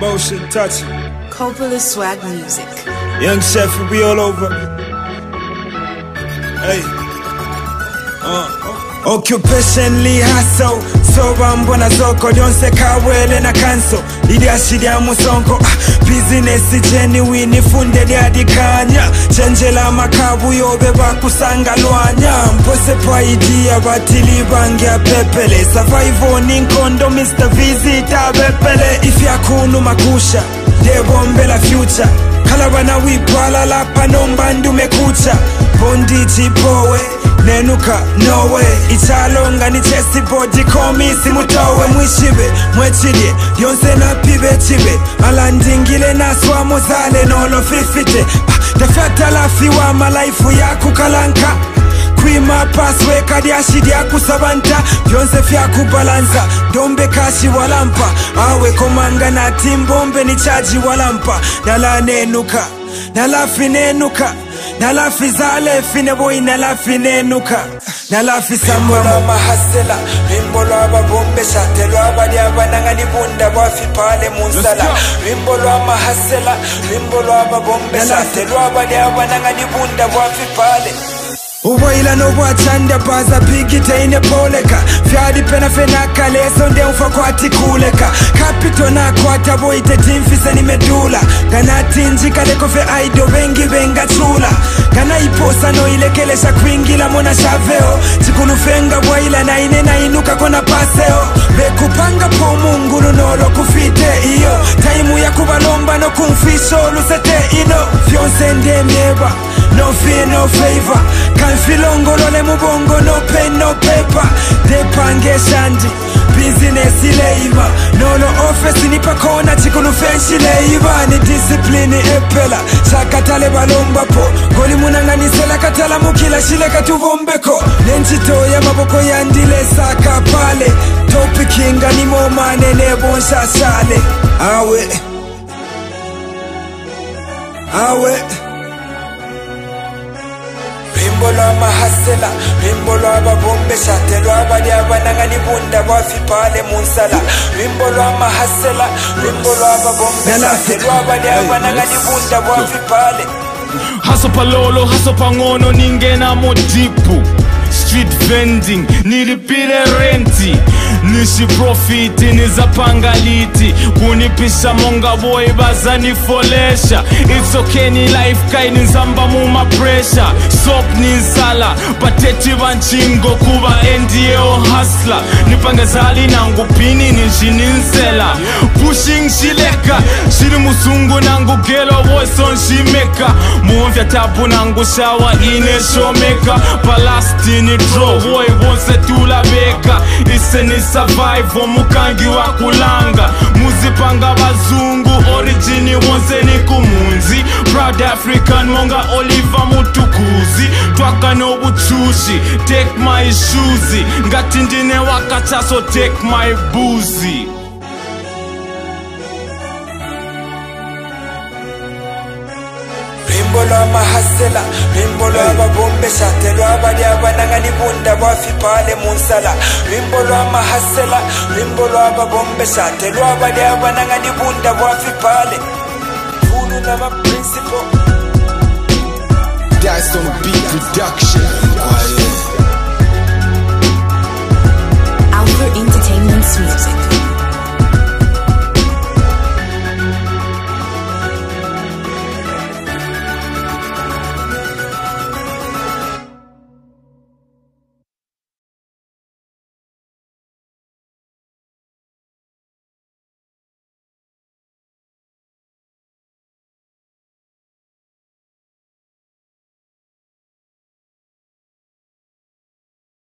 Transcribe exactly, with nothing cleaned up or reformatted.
Emotion touching. Coppola swag music. Young Chef will be all over. Hey. Uh. Occupationally hustle. So bambona zoko lyonse kawele na kanso. Ili ashidi ya musonko. ah, Business genuine funde lya dikanya. Chenje la makabu yobe bakusanga lwanya. Mpose pa idea batili bangi ya pepele. Survival ninkondo Mister Visitor bepele. Ifya kunu makusha Debombe la future. Kalabana wipala la panomba ndume kucha. Bondi jipowe Nenuka, no way. Ichalonga ni chesi body komisi mutowe. Mwishibe, mwechidye Yonse na pibe chibe. Alandingile na swamo zale nolo fifite. Tafata lafi wa malaifu ya kukalanka. Kwima paswe kadi ashidi ya kusabanta. Yonse fya kubalanza Dombe kashi walampa. Awe komanga na timbombe ni chaji walampa. Nala nenuka Nalafi nenuka Nalafi zale fine boy nalafi nenuka Nalafi sambola mahasela Rimbolo aba bombe shatelo aba diaba nangani bunda wafi pale munsala Rimbolo aba mahasela Rimbolo aba bombe shatelo aba diaba nangani bunda wafi pale Uwaila no wachanda baza pigite ine poleka Fiadi pena fena kaleso nde ufa kwa tikuleka Kapito na kwa tabo ite timfise ni medula Gana tinji kaleko fe aido wengi wenga chula Gana iposa no ilekelesha kwingila mona shaveo Chikunu fenga waila na ine na inuka kona paseo Bekupanga po mungu nolo kufite iyo Taimu ya kubalomba no kumfisho lusete ino Fionse nde mieba No fear no favor Filongolole mubongo no pen no paper. Depange shandi Business ileiva Nolo office nipa kona chikunu fenshi leiva. Ni discipline epela Shakatale balomba po Goli munangani sela katala mukila shile katuvombeko. Nenchito ya maboko yandile saka pale. Topi kinga ni momane nebo nshashale. Awe Awe Rimbolo ama hasela Rimbolo aba bombe shatelo aba diaba nangani bunda wafi pale munsala. Rimbolo ama hasela Rimbolo aba bombe shatelo aba diaba nangani bunda wafi pale. Haso palolo, haso pangono ningena modipu. Street vending, nilipile renti. Nishi profiti, nizapangaliti. Kunipisha monga boy bazani folesha. It's okay ni life kai nizamba muma pressure. Sop ni sala, pateti wanchingo kuba N D O hustler. Nipange zali nangu pini nishini nsela. Pushing shileka, shiri musungu nangu gelo voice on shimeka. Muonvya tabu nangu shawa ine shomeka. Palastini draw, boy wonse tula beka. Ise ni survive omukangi wa kulanga. Muzipanga bazungu origini wonse ni kumunzi. Proud African monga Oliver mutukuzi. Twaka no buchushi, take my shoesy. Ngati ndine wakacha so take my boozy. Rimbolo ama hasela Rimbolo aba bombe shatelo aba diaba nangani bunda wafi pale munsala. Rimbolo ama hasela Rimbolo aba bombe shatelo aba diaba nangani bunda wafi pale. Funu na ma principle. That's on beat production.